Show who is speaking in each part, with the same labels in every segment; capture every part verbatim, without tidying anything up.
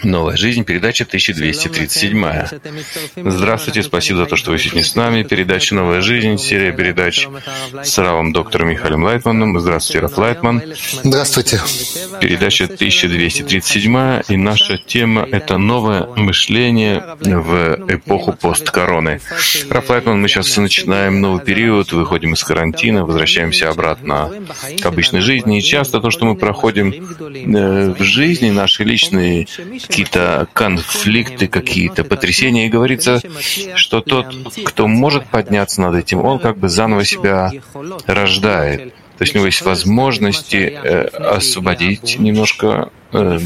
Speaker 1: Новая жизнь, передача тысяча двести тридцать семь. Здравствуйте, спасибо за то, что вы сегодня с нами. Передача «Новая жизнь», серия передач с Равом доктором Михаилом Лайтманом. Здравствуйте, Рав Лайтман.
Speaker 2: Здравствуйте.
Speaker 1: Передача тысяча двести тридцать семь, и наша тема — это новое мышление в эпоху посткороны. Рав Лайтман, мы сейчас начинаем новый период, выходим из карантина, возвращаемся обратно к обычной жизни, и часто то, что мы проходим в жизни, наши личные какие-то конфликты, какие-то потрясения. И говорится, что тот, кто может подняться над этим, он как бы заново себя рождает. То есть у него есть возможности э, освободить немножко э,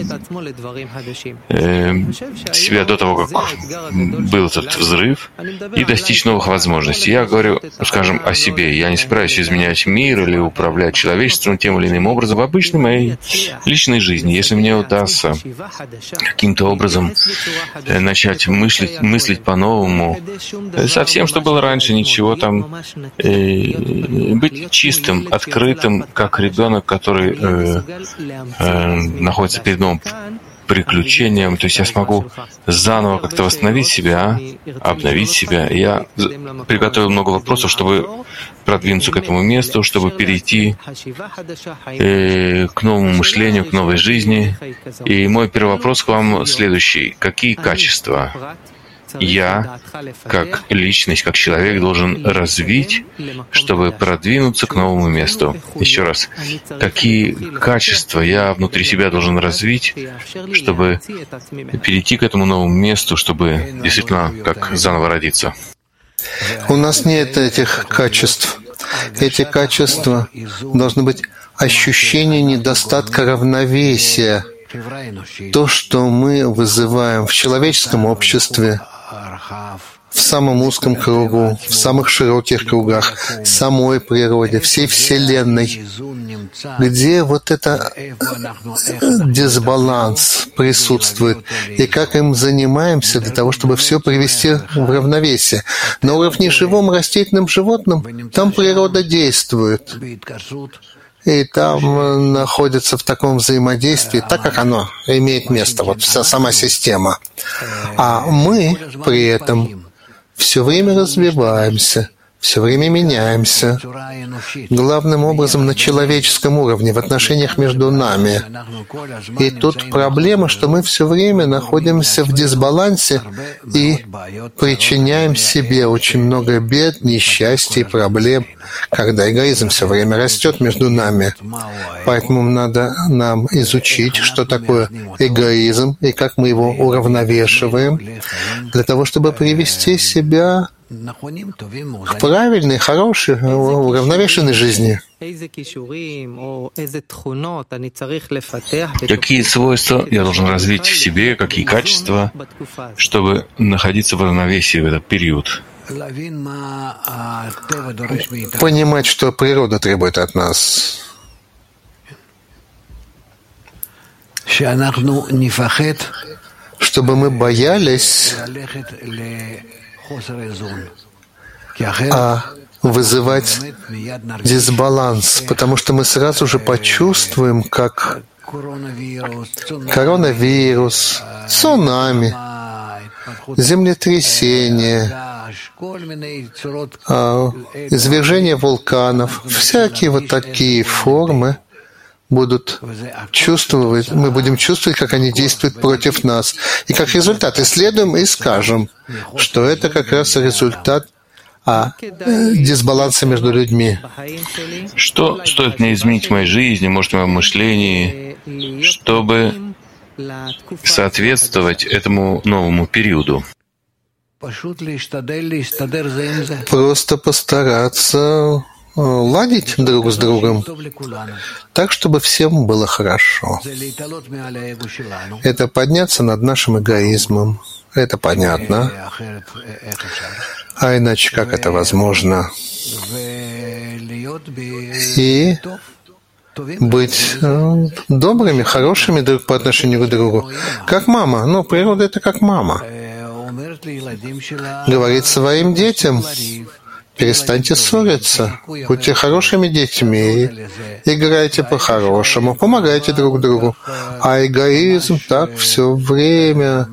Speaker 1: э, себя до того, как был этот взрыв, и достичь новых возможностей. Я говорю, скажем, о себе. Я не собираюсь изменять мир или управлять человечеством тем или иным образом в обычной моей личной жизни. Если мне удастся каким-то образом э, начать мыслить, мыслить по-новому, э, со всем, что было раньше, ничего там, э, быть чистым, открытым, как ребенок, который э, э, находится перед новым приключением. То есть я смогу заново как-то восстановить себя, обновить себя. Я приготовил много вопросов, чтобы продвинуться к этому месту, чтобы перейти э, к новому мышлению, к новой жизни. И мой первый вопрос к вам следующий. Какие качества я, как личность, как человек, должен развить, чтобы продвинуться к новому месту? Еще раз, какие качества я внутри себя должен развить, чтобы перейти к этому новому месту, чтобы действительно как заново родиться?
Speaker 2: У нас нет этих качеств. Эти качества должны быть ощущение недостатка равновесия. То, что мы вызываем в человеческом обществе, в самом узком кругу, в самых широких кругах, самой природе, всей Вселенной, где вот это дисбаланс присутствует, и как им занимаемся для того, чтобы все привести в равновесие. На уровне живом растительным животным там природа действует. И там находится в таком взаимодействии, так как оно имеет место, вот вся сама система. А мы при этом все время развиваемся, все время меняемся, главным образом на человеческом уровне, в отношениях между нами. И тут проблема, что мы все время находимся в дисбалансе и причиняем себе очень много бед, несчастий, проблем, когда эгоизм все время растет между нами. Поэтому надо нам изучить, что такое эгоизм и как мы его уравновешиваем, для того, чтобы привести себя к правильной, хорошей, уравновешенной жизни.
Speaker 1: Какие свойства я должен развить в себе, какие качества, чтобы находиться в равновесии в этот период?
Speaker 2: Понимать, что природа требует от нас. Чтобы мы боялись а вызывать дисбаланс, потому что мы сразу же почувствуем, как коронавирус, цунами, землетрясение, извержение вулканов, всякие вот такие формы будут чувствовать, мы будем чувствовать, как они действуют против нас. И как результат исследуем и скажем, что это как раз результат а, дисбаланса между людьми.
Speaker 1: Что стоит мне изменить в моей жизни, может, в моем мышлении, чтобы соответствовать этому новому периоду?
Speaker 2: Просто постараться ладить друг с другом так, чтобы всем было хорошо. Это подняться над нашим эгоизмом. Это понятно. А иначе как это возможно? И быть добрыми, хорошими друг по отношению к другу. Как мама. Ну, природа — это как мама. Говорит своим детям: Перестаньте ссориться, будьте хорошими детьми, играйте по-хорошему, помогайте друг другу. А эгоизм так все время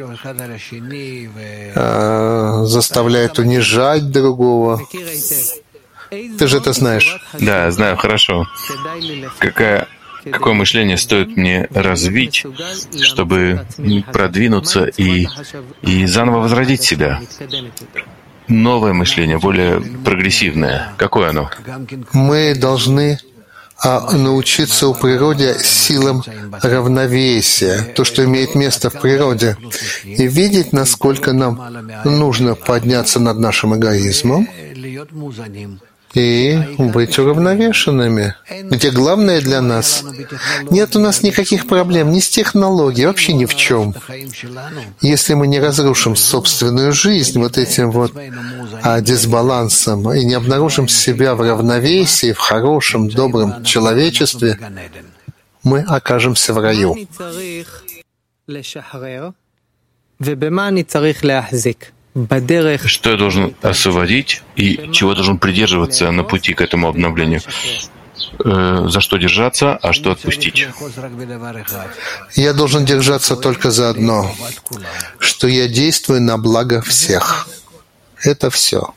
Speaker 2: э, заставляет унижать другого. Ты же это знаешь.
Speaker 1: Да, знаю хорошо. Какая, какое мышление стоит мне развить, чтобы продвинуться и, и заново возродить себя? Новое мышление, более прогрессивное. Какое оно?
Speaker 2: Мы должны а, научиться у природы силам равновесия, то, что имеет место в природе, и видеть, насколько нам нужно подняться над нашим эгоизмом и быть уравновешенными. Где главное для нас — нет у нас никаких проблем ни с технологией, вообще ни в чем. Если мы не разрушим собственную жизнь вот этим вот а, дисбалансом и не обнаружим себя в равновесии, в хорошем, добром человечестве, мы окажемся в раю.
Speaker 1: Что я должен освободить и чего должен придерживаться на пути к этому обновлению? Э, за что держаться, а что отпустить?
Speaker 2: Я должен держаться только за одно, что я действую на благо всех. Это все.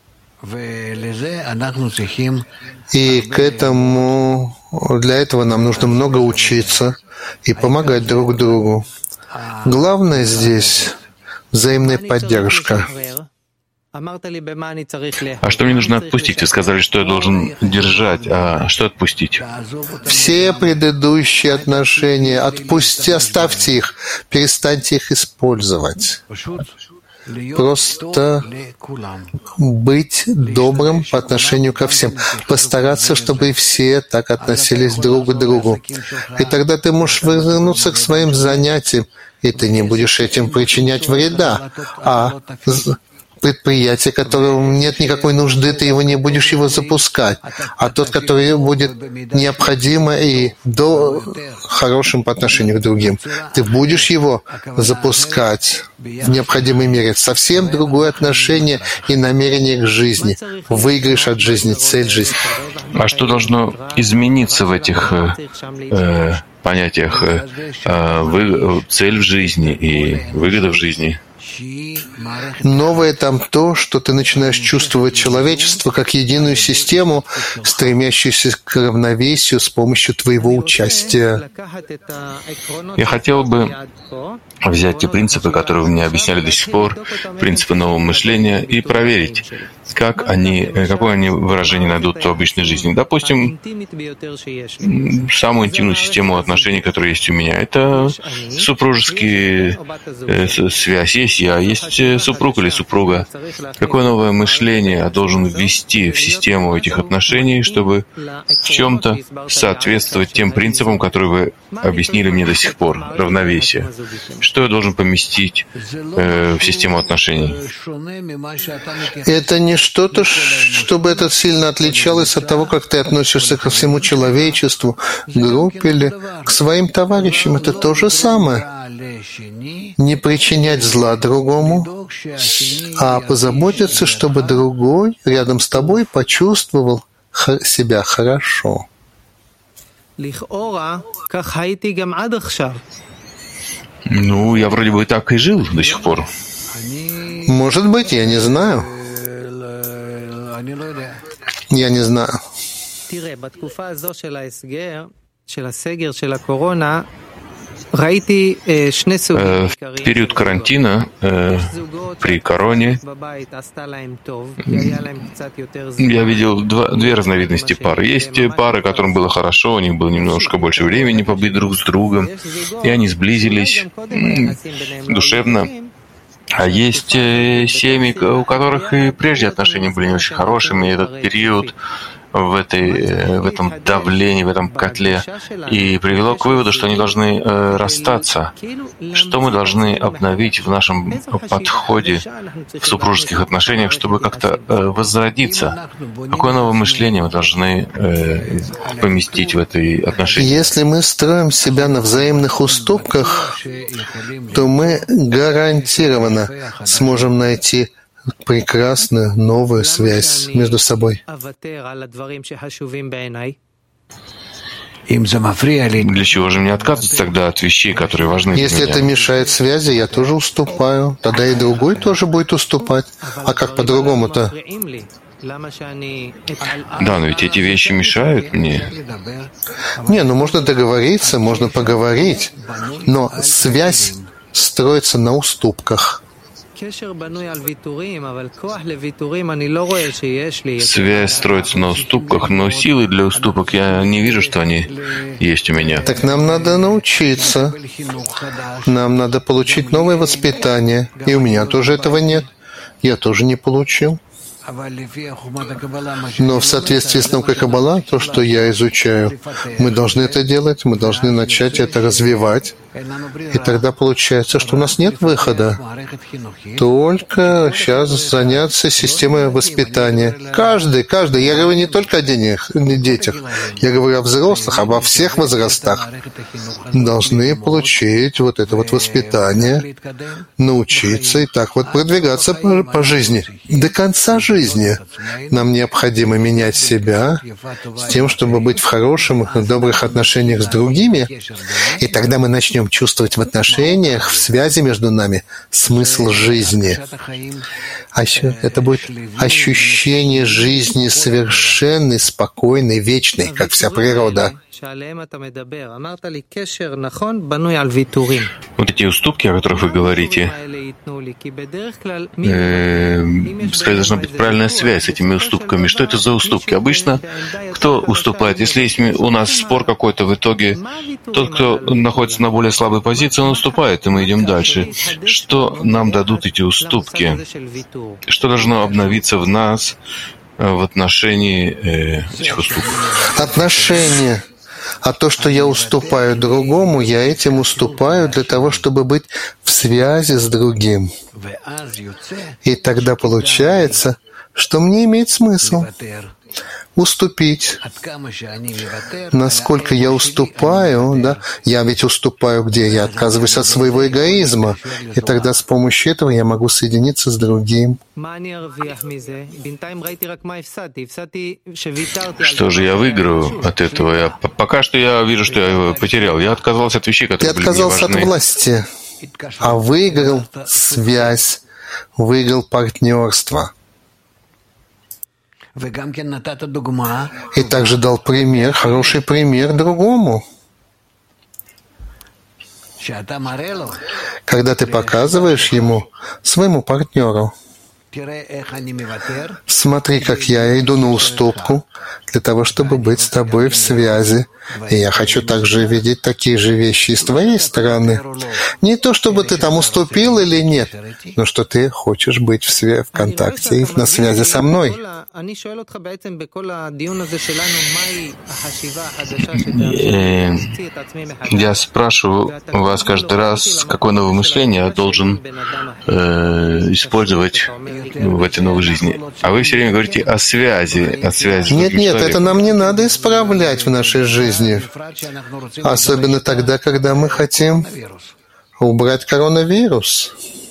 Speaker 2: И к этому, для этого нам нужно много учиться и помогать друг другу. Главное здесь взаимная поддержка.
Speaker 1: А что мне нужно отпустить? Вы сказали, что я должен держать, а что отпустить?
Speaker 2: Все предыдущие отношения отпусти, оставьте их, перестаньте их использовать. Просто быть добрым по отношению ко всем. Постараться, чтобы все так относились друг к другу. И тогда ты можешь вернуться к своим занятиям, и ты не будешь этим причинять вреда. А предприятие, которому нет никакой нужды, ты его не будешь его запускать. А тот, который будет необходимо и до хорошим по отношению к другим, ты будешь его запускать в необходимой мере. Совсем другое отношение и намерение к жизни. Выигрыш от жизни, цель жизни.
Speaker 1: А что должно измениться в этих э, э, понятиях э, вы, цель в жизни и выгода в жизни?
Speaker 2: Новое там то, что ты начинаешь чувствовать человечество как единую систему, стремящуюся к равновесию с помощью твоего участия.
Speaker 1: Я хотел бы взять те принципы, которые вы мне объясняли до сих пор, принципы нового мышления, и проверить, как они, какое они выражение найдут в обычной жизни. Допустим, самую интимную систему отношений, которая есть у меня, это супружеские э, связь. Есть я, есть супруг или супруга. Какое новое мышление я должен ввести в систему этих отношений, чтобы в чем-то соответствовать тем принципам, которые вы объяснили мне до сих пор, равновесие. Что я должен поместить э, в систему отношений?
Speaker 2: Это не что-то, чтобы это сильно отличалось от того, как ты относишься ко всему человечеству, группе или к своим товарищам. Это то же самое. Не причинять зла другому, а позаботиться, чтобы другой рядом с тобой почувствовал себя хорошо.
Speaker 1: Ну, я вроде бы так и жил до сих пор.
Speaker 2: Может быть, я не знаю. Я не знаю.
Speaker 1: В период карантина, э, при короне, я видел два, две разновидности пар. Есть пары, которым было хорошо, у них было немножко больше времени побыть друг с другом, и они сблизились душевно. А есть семьи, у которых и прежде отношения были не очень хорошими, и этот период в, этой, в этом давлении, в этом котле, и привело к выводу, что они должны э, расстаться. Что мы должны обновить в нашем подходе в супружеских отношениях, чтобы как-то э, возродиться? Какое новое мышление мы должны э, поместить в этой отношении?
Speaker 2: Если мы строим себя на взаимных уступках, то мы гарантированно сможем найти прекрасную новую связь между собой.
Speaker 1: Для чего же мне отказываться тогда от вещей, которые важны для
Speaker 2: Если
Speaker 1: меня?
Speaker 2: это мешает связи, я тоже уступаю. Тогда и другой тоже будет уступать. А как по-другому-то?
Speaker 1: Да, но ведь эти вещи мешают мне.
Speaker 2: Не, ну можно договориться, можно поговорить, но связь строится на уступках.
Speaker 1: Связь строится на уступках, но силы для уступок я не вижу, что они есть у меня.
Speaker 2: Так нам надо научиться. Нам надо получить новое воспитание. И у меня тоже этого нет. Я тоже не получил. Но в соответствии с наукой Каббала, то, что я изучаю, мы должны это делать, мы должны начать это развивать. И тогда получается, что у нас нет выхода. Только сейчас заняться системой воспитания. Каждый, каждый. Я говорю не только о детях, детях. Я говорю о взрослых, обо всех возрастах. Должны получить вот это вот воспитание, научиться и так вот продвигаться по, по жизни. До конца жизни нам необходимо менять себя с тем, чтобы быть в хороших, добрых отношениях с другими. И тогда мы начнем чувствовать в отношениях, в связи между нами смысл жизни. Это будет ощущение жизни совершенной, спокойной, вечной, как вся природа.
Speaker 1: Вот эти уступки, о которых вы говорите, э, скорее должна быть правильная связь с этими уступками. Что это за уступки? Обычно кто уступает? Если есть у нас спор какой-то, в итоге тот, кто находится на более слабой позиции, он уступает, и мы идем дальше. Что нам дадут эти уступки? Что должно обновиться в нас в отношении э, этих уступок?
Speaker 2: Отношения. А то, что я уступаю другому, я этим уступаю для того, чтобы быть в связи с другим. И тогда получается, что мне имеет смысл уступить. Насколько я уступаю, да, я ведь уступаю где? Я отказываюсь от своего эгоизма. И тогда с помощью этого я могу соединиться с другим.
Speaker 1: Что же я выиграю от этого? Я, пока что я вижу, что я его потерял. Я отказался от вещей, которые
Speaker 2: Ты
Speaker 1: были мне важны.
Speaker 2: отказался от власти, а выиграл связь, выиграл партнерство. И также дал пример, хороший пример другому. Когда ты показываешь ему, своему партнеру, смотри, как я иду на уступку для того, чтобы быть с тобой в связи. И я хочу также видеть такие же вещи и с твоей стороны. Не то, чтобы ты там уступил или нет, но что ты хочешь быть в, свя- в контакте и на связи со мной.
Speaker 1: Я спрашиваю вас каждый раз, какое новое мышление я должен э, использовать в этой новой жизни. А вы все время говорите о связи, о связи.
Speaker 2: Нет, нет, это нам не надо исправлять в нашей жизни. Особенно тогда, когда мы хотим убрать коронавирус.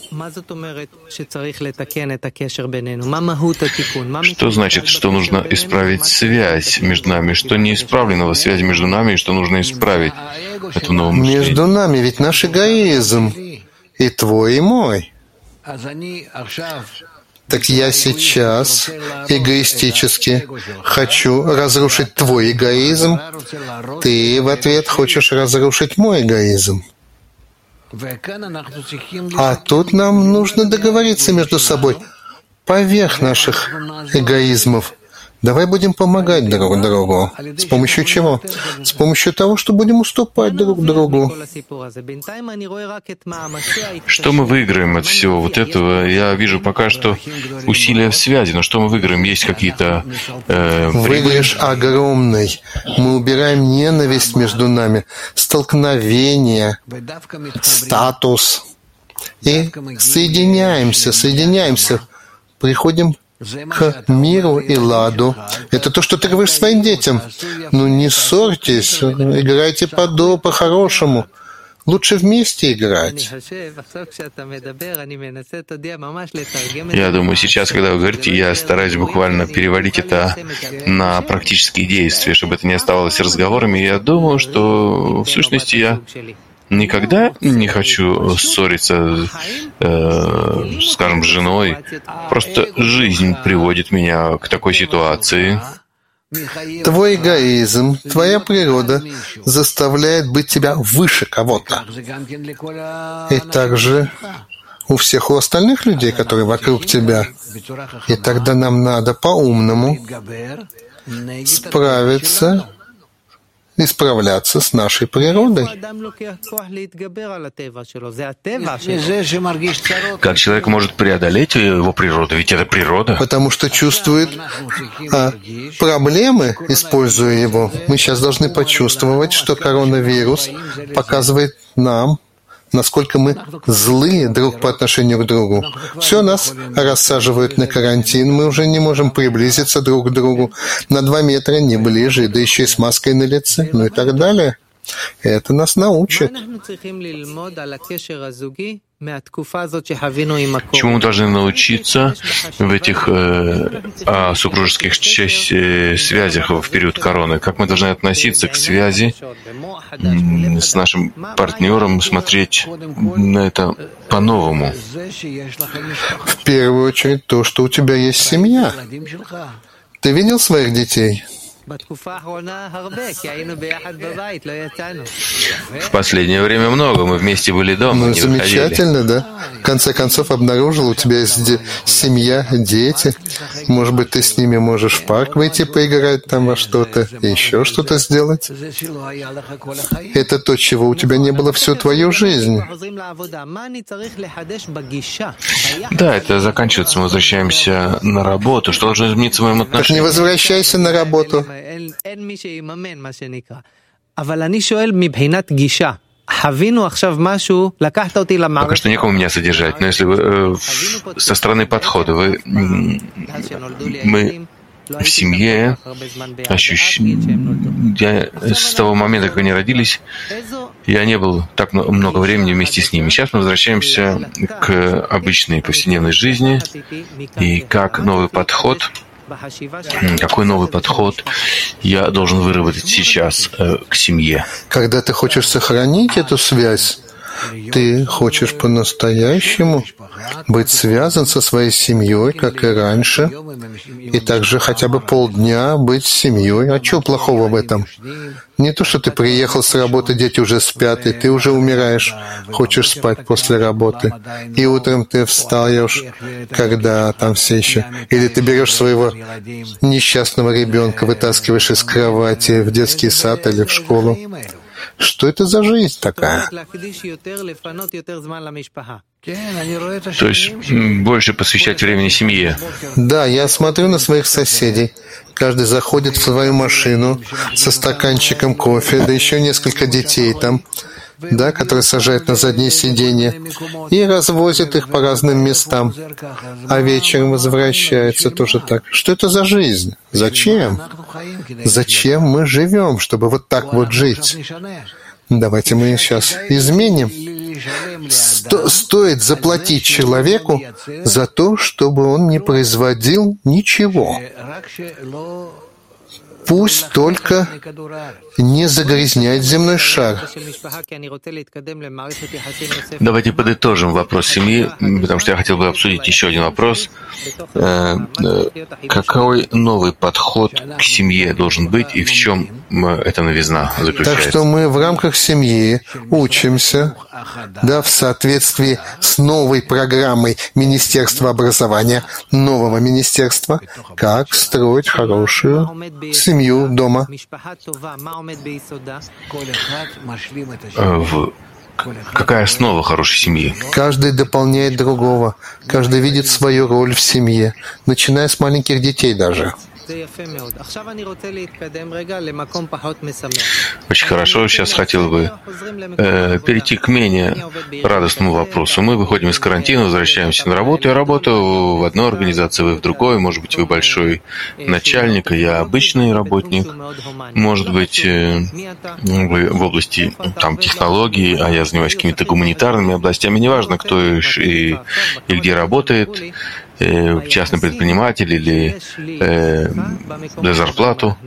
Speaker 1: Что значит, что нужно исправить связь между нами? Что не исправлено в связи между нами, и что нужно исправить это новое мышление?
Speaker 2: Между нами ведь наш эгоизм. И твой, и мой. Так я сейчас эгоистически хочу разрушить твой эгоизм. Ты в ответ хочешь разрушить мой эгоизм. А тут нам нужно договориться между собой поверх наших эгоизмов. Давай будем помогать друг другу. С помощью чего? С помощью того, что будем уступать друг другу.
Speaker 1: Что мы выиграем от всего вот этого? Я вижу пока что усилия в связи, но что мы выиграем? Есть какие-то э,
Speaker 2: Выигрыш огромный. Мы убираем ненависть между нами, столкновение, статус. И соединяемся, соединяемся, приходим к миру и ладу. Это то, что ты говоришь своим детям. Ну, не ссорьтесь, играйте по-до, по-хорошему. Лучше вместе играть.
Speaker 1: Я думаю, сейчас, когда вы говорите, я стараюсь буквально переводить это на практические действия, чтобы это не оставалось разговорами. Я думаю, что в сущности я никогда не хочу ссориться, э, скажем, с женой. Просто жизнь приводит меня к такой ситуации.
Speaker 2: Твой эгоизм, твоя природа заставляет быть тебя выше кого-то. И также у всех у остальных людей, которые вокруг тебя. И тогда нам надо по-умному справиться и справляться с нашей природой.
Speaker 1: Как человек может преодолеть его природу? Ведь это природа.
Speaker 2: Потому что чувствует а, проблемы, используя его. Мы сейчас должны почувствовать, что коронавирус показывает нам, насколько мы злые друг по отношению к другу. Все, нас рассаживают на карантин, мы уже не можем приблизиться друг к другу на два метра, не ближе, да еще и с маской на лице, ну и так далее. Это нас научит.
Speaker 1: Чему мы должны научиться в этих э, о супружеских связях в период короны? Как мы должны относиться к связи м, с нашим партнером, смотреть на это по-новому?
Speaker 2: В первую очередь то, что у тебя есть семья. Ты видел своих детей?
Speaker 1: В последнее время много. Мы вместе были дома.
Speaker 2: Ну,
Speaker 1: не
Speaker 2: замечательно,
Speaker 1: выходили.
Speaker 2: да? В конце концов, обнаружил, у тебя есть де- семья, дети. Может быть, ты с ними можешь в парк выйти поиграть там во что-то, и еще что-то сделать. Это то, чего у тебя не было всю твою жизнь.
Speaker 1: Да, это заканчивается. Мы возвращаемся на работу. Что должно измениться в моем
Speaker 2: Так не
Speaker 1: отношении?
Speaker 2: возвращайся на работу.
Speaker 3: אבל אני שואל מבחינת גישה. חווינו עכשיו משהו, לקחת אותי למערכת.
Speaker 1: Пока что некому меня содержать, но если вы э, в- со стороны подхода, вы, м, мы в семье ощущаем, я с того момента, как они родились, я не был так мно- много времени вместе с ними. Сейчас мы возвращаемся к обычной повседневной жизни, и как новый подход, м, какой новый подход я должен выработать сейчас э, к семье.
Speaker 2: Когда ты хочешь сохранить эту связь, ты хочешь по-настоящему быть связан со своей семьей, как и раньше, и также хотя бы полдня быть с семьей. А что плохого в этом? Не то, что ты приехал с работы, дети уже спят, и ты уже умираешь, хочешь спать после работы. И утром ты встаешь, когда там все еще... Или ты берешь своего несчастного ребенка, вытаскиваешь из кровати в детский сад или в школу. Что это за жизнь такая?
Speaker 1: То есть м, больше посвящать времени семье.
Speaker 2: Да, я смотрю на своих соседей. Каждый заходит в свою машину со стаканчиком кофе, да еще несколько детей там, да, которые сажают на заднее сиденье и развозят их по разным местам. А вечером возвращаются тоже так. Что это за жизнь? Зачем? Зачем мы живем, чтобы вот так вот жить? Давайте мы сейчас изменим. Сто, стоит заплатить человеку за то, чтобы он не производил ничего. Пусть только не загрязняет земной шар.
Speaker 1: Давайте подытожим вопрос семьи, потому что я хотел бы обсудить еще один вопрос. Э, э, Какой новый подход к семье должен быть и в чем м, эта новизна
Speaker 2: Так
Speaker 1: заключается?
Speaker 2: что мы в рамках семьи учимся, да, в соответствии с новой программой Министерства образования, нового министерства, как строить хорошую семью дома.
Speaker 1: Э, в- Какая основа хорошей семьи?
Speaker 2: Каждый дополняет другого, каждый видит свою роль в семье, начиная с маленьких детей даже.
Speaker 1: Очень хорошо. Сейчас хотел бы э, перейти к менее радостному вопросу. Мы выходим из карантина, возвращаемся на работу. Я работаю в одной организации, вы в другой. Может быть, вы большой начальник, а я обычный работник. Может быть, э, вы в области там, технологий, а я занимаюсь какими-то гуманитарными областями. Неважно, кто и, и, и где работает. Частный предприниматель или э, за зарплату.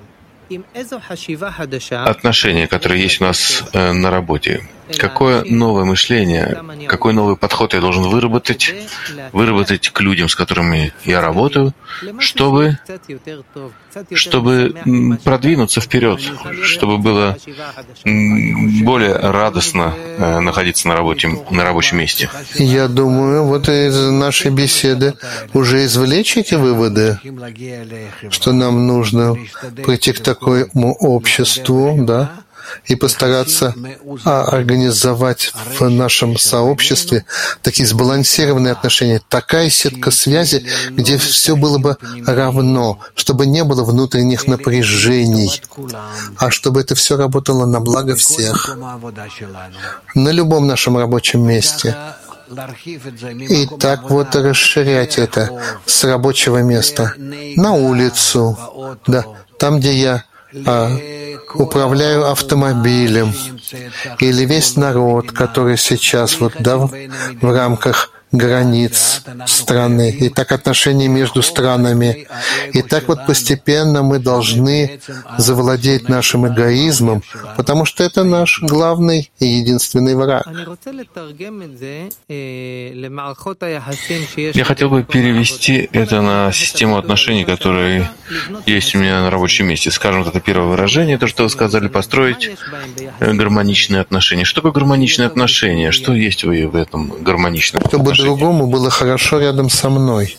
Speaker 1: Отношения, которые есть у нас э, на работе. Какое новое мышление, какой новый подход я должен выработать, выработать к людям, с которыми я работаю, чтобы, чтобы продвинуться вперед, чтобы было более радостно э, находиться на работе, на рабочем месте.
Speaker 2: Я думаю, вот из нашей беседы уже извлечь эти выводы, что нам нужно прийти к такому обществу, да, и постараться а, организовать в нашем сообществе такие сбалансированные отношения, такая сетка связи, где все было бы равно, чтобы не было внутренних напряжений, а чтобы это все работало на благо всех на любом нашем рабочем месте. И так вот расширять это с рабочего места на улицу, да, там, где я а, управляю автомобилем, или весь народ, который сейчас вот, да, в, в рамках границ страны, и так отношения между странами. И так вот постепенно мы должны завладеть нашим эгоизмом, потому что это наш главный и единственный враг.
Speaker 1: Я хотел бы перевести это на систему отношений, которые есть у меня на рабочем месте. Скажем, это первое выражение, то, что вы сказали, построить гармоничные отношения. Что такое гармоничные отношения? Что есть в этом гармоничном отношении?
Speaker 2: Другому было хорошо рядом со мной.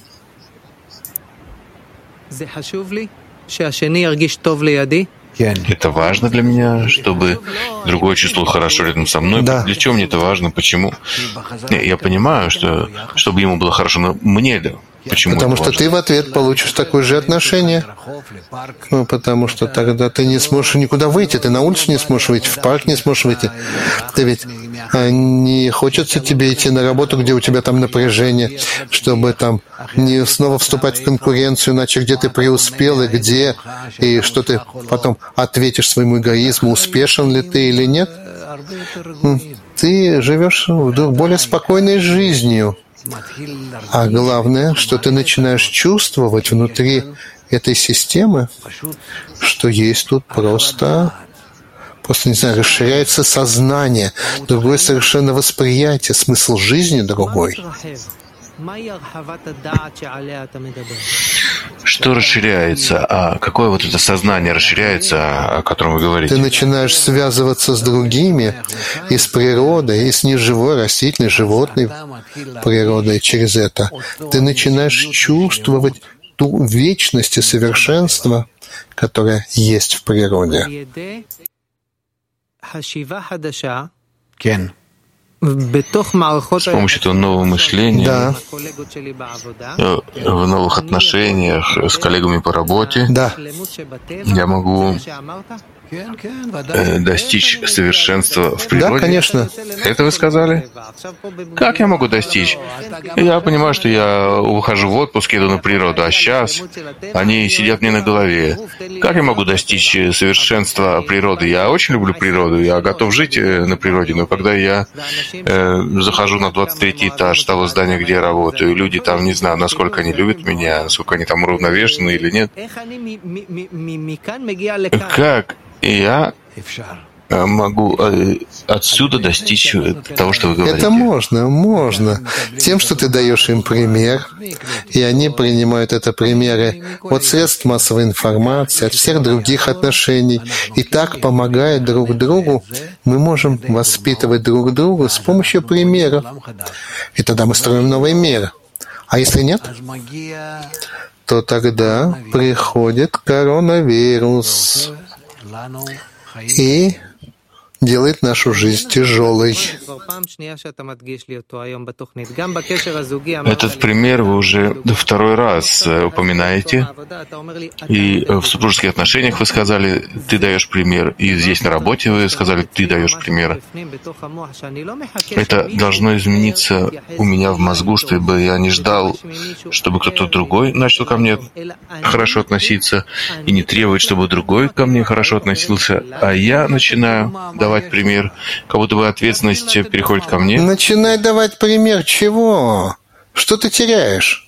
Speaker 1: Это важно для меня, чтобы другой чувствовал хорошо рядом со мной.
Speaker 2: Да.
Speaker 1: Для чего мне это важно? Почему? Я понимаю, что чтобы ему было хорошо, но мне да. Почему?
Speaker 2: Потому что ты в ответ получишь такое же отношение. Ну, потому что тогда ты не сможешь никуда выйти, ты на улицу не сможешь выйти, в парк не сможешь выйти. Ты ведь не хочется тебе идти на работу, где у тебя там напряжение, чтобы там не снова вступать в конкуренцию, иначе где ты преуспел и где, и что ты потом ответишь своему эгоизму, успешен ли ты или нет. Ты живешь более спокойной жизнью. А главное, что ты начинаешь чувствовать внутри этой системы, что есть тут просто, просто, не знаю, расширяется сознание, другое совершенно восприятие, смысл жизни другой.
Speaker 1: Что расширяется? А какое вот это сознание расширяется, о котором вы говорите?
Speaker 2: Ты начинаешь связываться с другими, и с природой, и с неживой, растительной, животной природой через это. Ты начинаешь чувствовать ту вечность и совершенство, которое есть в природе.
Speaker 1: С помощью этого нового мышления,
Speaker 2: да.
Speaker 1: в новых отношениях с коллегами по работе,
Speaker 2: да.
Speaker 1: я могу достичь совершенства в природе?
Speaker 2: Да, конечно.
Speaker 1: Это вы сказали? Как я могу достичь? Я понимаю, что я ухожу в отпуск, еду на природу, а сейчас они сидят мне на голове. Как я могу достичь совершенства природы? Я очень люблю природу, я готов жить на природе, но когда я э, захожу на двадцать третий этаж того здания, где я работаю, и люди там, не знаю, насколько они любят меня, насколько они там уравновешены или нет. Как я могу отсюда достичь того, что вы говорите?
Speaker 2: Это можно, можно. Тем, что ты даешь им пример, и они принимают это примеры от средств массовой информации, от всех других отношений, и так, помогая друг другу, мы можем воспитывать друг друга с помощью примеров. И тогда мы строим новый мир. А если нет, то тогда приходит коронавирус. И делает нашу жизнь тяжелой.
Speaker 1: Этот пример вы уже второй раз упоминаете. И в супружеских отношениях вы сказали, ты даешь пример. И здесь на работе вы сказали, ты даешь пример. Это должно измениться у меня в мозгу, чтобы я не ждал, чтобы кто-то другой начал ко мне хорошо относиться, и не требовать, чтобы другой ко мне хорошо относился, а я начинаю давать пример, как будто бы ответственность переходит ко мне.
Speaker 2: Начинай давать пример чего? Что ты теряешь?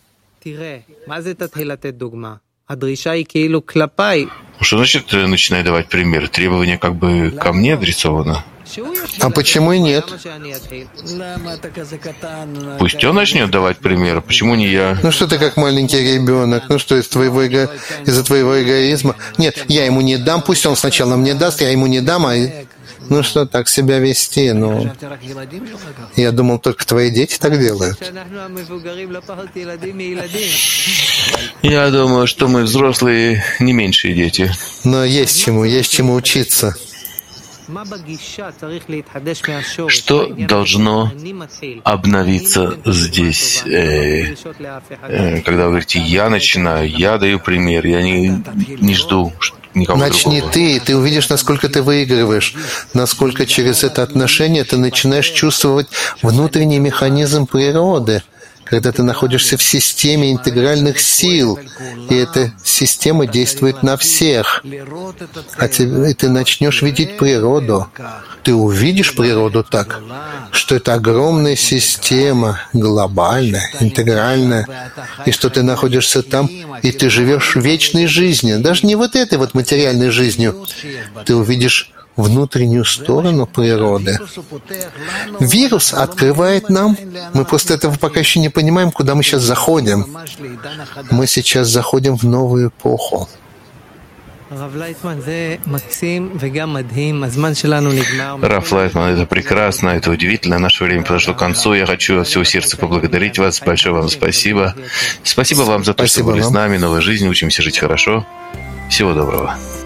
Speaker 1: Что значит начинай давать пример? Требование как бы ко мне адресовано.
Speaker 2: А почему и нет?
Speaker 1: Пусть он начнет давать пример, почему не я?
Speaker 2: Ну что ты как маленький ребенок? Ну что, из твоего эго... из-за твоего эгоизма? Нет, я ему не дам, пусть он сначала мне даст, я ему не дам, а... Ну что, так себя вести? Ну, я думал, только твои дети так делают.
Speaker 1: Я думаю, что мы взрослые не меньшие дети.
Speaker 2: Но есть чему, есть чему учиться.
Speaker 1: Что должно обновиться здесь, э, э, когда вы говорите, я начинаю, я даю пример, я не, не жду никого
Speaker 2: Начни
Speaker 1: другого.
Speaker 2: ты, и ты увидишь, насколько ты выигрываешь, насколько через это отношение ты начинаешь чувствовать внутренний механизм природы, когда ты находишься в системе интегральных сил, и эта система действует на всех. А ты, ты начнешь видеть природу. Ты увидишь природу так, что это огромная система, глобальная, интегральная, и что ты находишься там, и ты живешь вечной жизнью, даже не вот этой вот материальной жизнью. Ты увидишь внутреннюю сторону природы. Вирус открывает нам, мы просто этого пока еще не понимаем, куда мы сейчас заходим. Мы сейчас заходим в новую эпоху.
Speaker 1: Раф Лайтман, это прекрасно, это удивительно. Наше время подошло к концу. Я хочу от всего сердца поблагодарить вас. Большое вам спасибо. Спасибо вам за то,
Speaker 2: Спасибо
Speaker 1: что были
Speaker 2: вам.
Speaker 1: с нами. Новая жизнь. Учимся жить хорошо. Всего доброго.